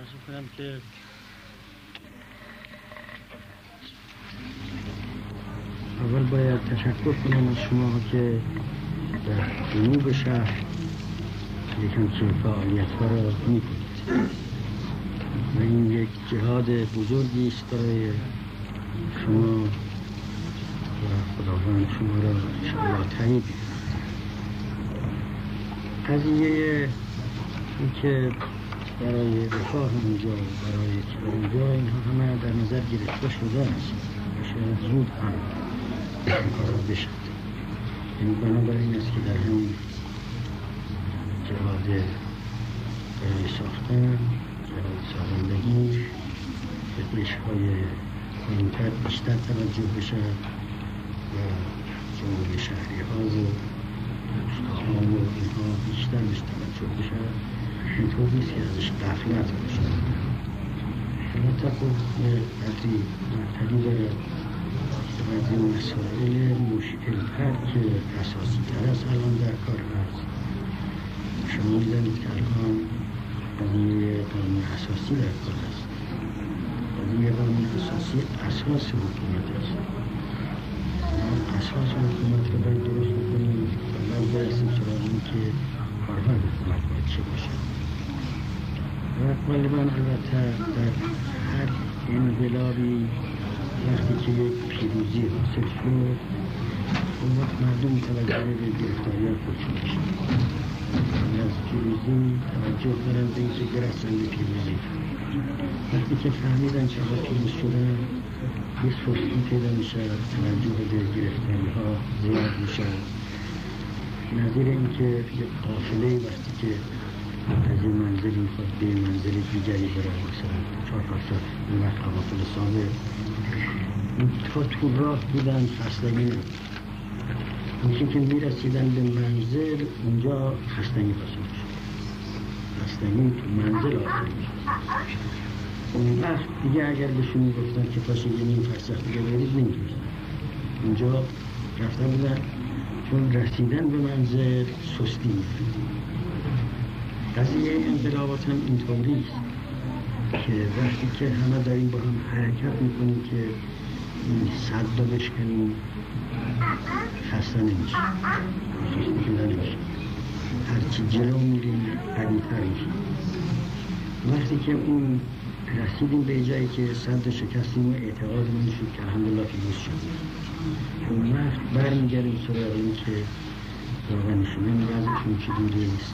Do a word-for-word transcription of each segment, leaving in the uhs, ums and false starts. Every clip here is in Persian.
کنم که اول باید تشکر کنم از شما که در جنوب شهر یکم که فعالیت ها را می کنید و این یک جهاد بزرگی است برای شما و خداوند شما را انشاءالله تایید قضیه این که برای رفاه اونجا و برای که اونجا اینها همه در نظر گرفته شده است و شاید زود هم کارا بشد. این بنابراین است که در همین جهاد برای ساختن جهاد سازندگی فکرش های مهمتر بیشتر توجه بشد و جمهوری شهری ها و استخوان و اینها بیشتر بهش توجه بشد. اینطور نیست که ازش غفلت بشد. البته خب قدری مرتبی دارد بعضی مسائل مشکل‌تر که اساسی تر است الان در کار هست. شما می‌دانید که الان قضیه قانون اساسی در کار است. قضیه قانون اساسی اساس حکومت است. اساس حکومت رو باید درست بکنیم و بعد برسیم سراغ این که کارهای حکومت باید چه باشد. و غالبا البته در هر انقلابی وقتی که یک پیروزی حاصل شد اون وقت مردم توجه به گرفتاریات خودشون میشن از پیروزی توجه دارن به اینکه برسن به پیروزی. وقتی که فهمیدن که آقا پیروز شدن یه سستی پیدا میشه، توجه به گرفتاری ها زیاد میشه، نظیر اینکه یک قافله وقتی که از این منزلی میخواد به منزل دیگری بره مثلا چهار پنج سال این وقت قوافل سابق تا تو راه بودن خستگی نبود. میشه که میرسیدن به منزل اونجا خستگی حاصل شد، خستگی تو منزل حاصل شد. اون وقت دیگه اگر بهشون میگفتن که پاشید یه نیم فرسخ دیگه برید نمیتونستن، اونجا رفته بودن چون رسیدن به منزل سستی میفردید. قضیه انقلابات هم اینطوری است که وقتی که همه داریم با هم حرکت میکنیم که این صد رو بشکنیم خسته نمیشه، سستی شده نمیشه، هرچی جلو میریم قوی‌تر میشیم. وقتی که اون رسیدیم به جایی که صد شکستیم و اعتقادمون شد که الحمدلله پیروز شدیم، اون وقت برمیگردیم سراغ این که واقعا نشونه وضعشون چجوری است،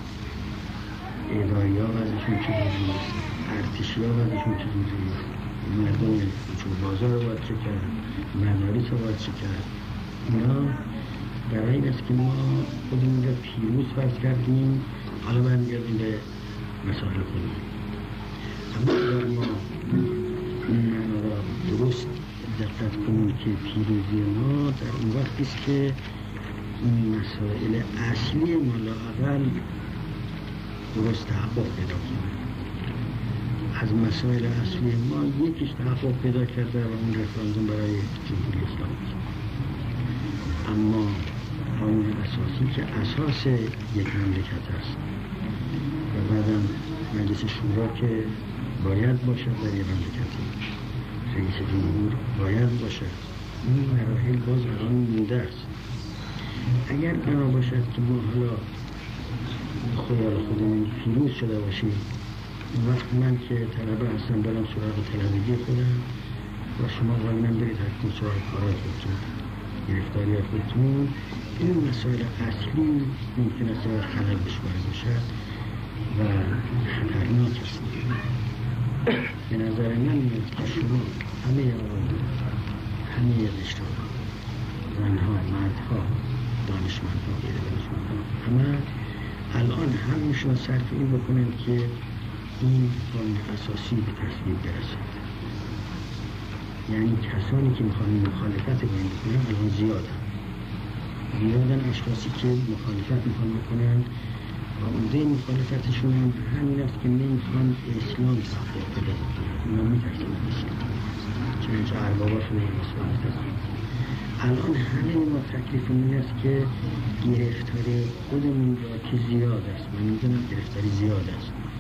اداری ها وضعشون چجوری است، ارتشی ها وضعشون چجوری است، مردم چون بازار رو باید چه کرد، مدارس رو باید چه کرد. اینا برای این است که ما خودمون رو پیروز فرض کردیم، حالا برمیگردیم به مسائل خودمون. اما اگر ما این معنا را درست دقت کنیم که پیروزی ما در این وقت است که این مسائل اصلی ما لااقل درست تحقق پیدا کنیم. از مسائل اصلی ما یکیش تحقق پیدا کرده و اون رفراندوم برای جمهوری اسلامی است. اما قانون اساسی که اساس یک مملکت است و بعدم مجلس شورا که باید باشد در یک مملکتی، رئیس جمهور باید باشد، این مراحل باز الان مونده است. اگر بنا باشد که ما حالا خیال خودمون پیروز شده باشیم، اون وقت من که طلبه هستم برم سراغ طلبگی خودم و شما غالباً برید حتما سراغ کارهای خودتون، گرفتاری خودتون. این مسائل اصلی ممکن است در خلل بشواره باشد و خطرناک است. به نظر من میاد که شما همه آقایان، همه رشته‌ها، زنها، مردها، دانشمندها، غیر دانشمندها، همه الان همشون صرف این بکنند که این قانون اساسی به تصویب برسد. یعنی کسانی که میخوان مخالفت با این بکنن الان زیادن زیادن اشخاصی که مخالفت میخوان بکنن و عمده مخالفتشون هم همین است که نمیخوان اسلام تحقق پیدا بکنن. اونا میترسن از اسلام، چنانچه ارباباشون این اسلام میترسن. الان همه ما تکلیفمون این است که گرفتاری خودمون را که زیاد است، من میدونم گرفتاری زیاد است،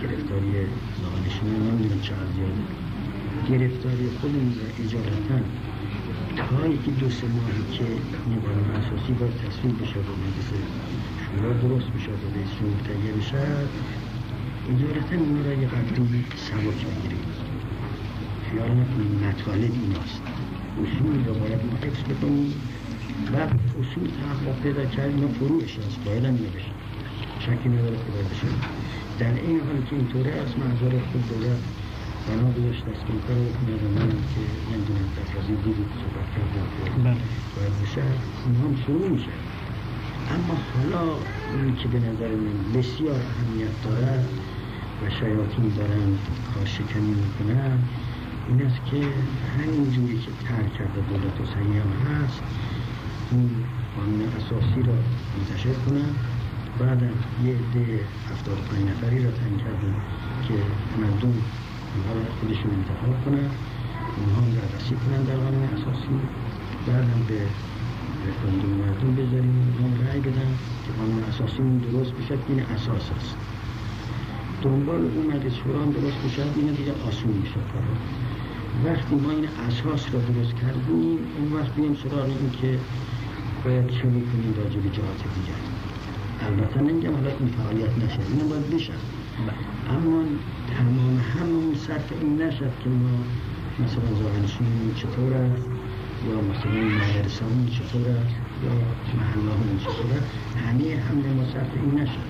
گرفتاری زانشون نمیدونم چقدر زیاده، گرفتاری خودمون را اجالتا تا یکی دو سه ماهی که این قانون اساسی باید تصویب بشه و مجلس شورا درست بشه و رئیس جمهور تهیه بشه، اجالتا این را یه قدری سبک بگیریم. خیال نکنیم مطالب ایناست، اصول را باید ما حفظ بکنیم و اصول تحقق پیدا کردیم و فروعش هست باید هم بشه، شکی نداره که باید بشه. در این حال که اینطوره است منظور خود دولت بنا گذاشت است که این کار رو بکنه و منم که نمیدونم در رازی دیدید صحبت کردم که باید بشه این هم شروع میشه. اما حالا این که به نظر من بسیار اهمیت دارد و شیاطین دارن کار شکنی میکنن این است که همین جوری که ترک کرده دولت و صحیح هم هست این قانون اساسی را منتشر کنن، بعدم یه عده هفتاد و پنج نفری را تعیین کردن که مردم اونها را خودشون انتخاب کنن، اونها هم بررسی کنن در قانون اساسی، بعدم به رفراندوم مردم بذاریم اونها هم رأی بدن که قانون اساسی اون درست بشه که این اساس است. دنبال اون مجلس شورا هم درست بشه این دیگه آسون میشه کارا. وقتی ما این اساس را درست کردیم اون وقت بیم سراغ این که باید چه میکنیم راجع به جهات دیگر. البته نمیگم حالا این فعالیت نشه، این باید بشه، اما تمام همون صرف این نشد که ما مثلا زاهنشون چطور است یا مثلا مدرسه‌مون چطور است یا محله‌مون چطور است، همه همه ما صرف این نشد.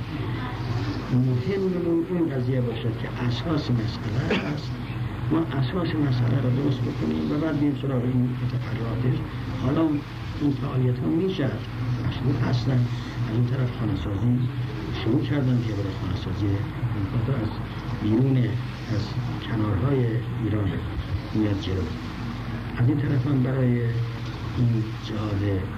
مهممون این قضیه باشد که اساس مسئله است، ما اساس مسئله را درست بکنیم و بعد بیم سراغ این متفرعاتش. حالا این فعالیت ها میشه مشروع هستن، از این طرف خانه‌سازی شروع کردن که برای خانه‌سازی این از بیرون از کنارهای ایران میاد جلو. از این طرف هم برای این جهاد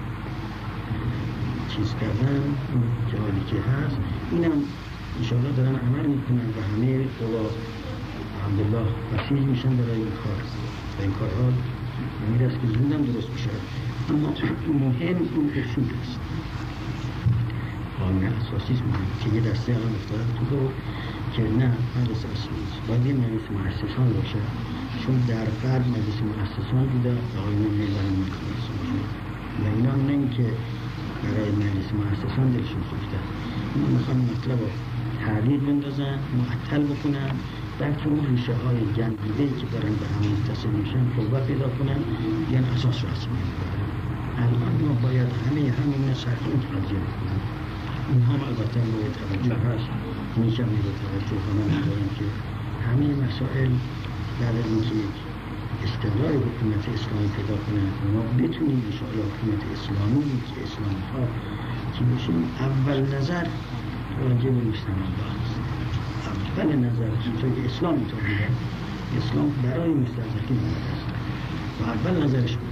چیز کردن، این جهادی که هست اینم انشاءالله دارن عمل میکنن و همه قوا الحمدلله بسیج میشن برای این کار و این کارها امید است که زودم درست بشه. اما مهم این اصول است، قانون اساسی است مهم که یه دسته الان افتاده تو رو که نه مجلس اصلی است، باید یه مجلس مؤسسان باشه، چون در غرب مجلس مؤسسان بوده آقایون میلان میکنه و اینا نه این که برای مجلس مؤسسان دلشون سوخته، اینا میخوان مطلب رو تعلیق بندازن، معطل بکنن، بلکه اون ریشه های گندیده‌ای که دارن به هم متصل میشن قوت پیدا کنن، یعنی اساس رسمی میکنن. الان ما باید همه همین صرف این توجه بکنن. این هم البته باید توجه هست، میشم باید توجه کنن دارن که همه مسائل بعد از اینکه استقلال حکومت اسلامی پیدا کنن ما بتونیم انشاءالله حکومت اسلامی که اسلامی ها که بشیم اول نظر راجع به مستمنده هست. اول نظر چون که اسلام اینطور میگه، اسلام برای مستضعفین اومده است و اول نظرش بود.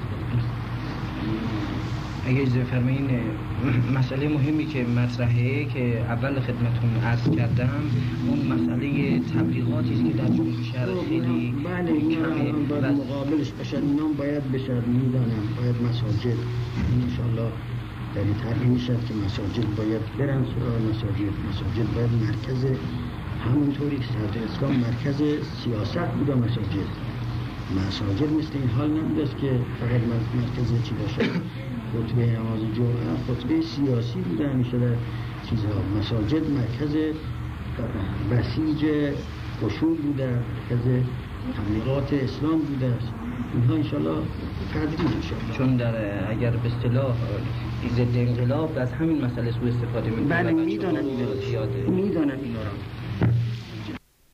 اگه اجازه بفرمایین مسئله مهمی که مطرحه که اول خدمتتون عرض کردم اون مسئله تبلیغاتی است که در جنوب شهر خیلی بله اینا باید مقابلش بشن، اینا باید بشن، میدانم باید مساجد انشاءالله در این طرحی میشد که مساجد باید برن سراغ مساجد، مساجد باید مرکز همونطوری که صدر اسلام مرکز سیاست بوده، مساجد مساجد مثل این حال نبوده که فقط مرکز چی باشه خطبه نماز جمعه خطبه سیاسی بوده همیشه در چیزها. مساجد مرکز بسیج قشون بوده، مرکز تبلیغات اسلام بوده است. اینها انشاءالله تدریج انشاءالله، چون در اگر به اصطلاح ضد انقلاب از همین مسئله سوء استفاده میکنه. بله میدانم میدانم میدانم اینا را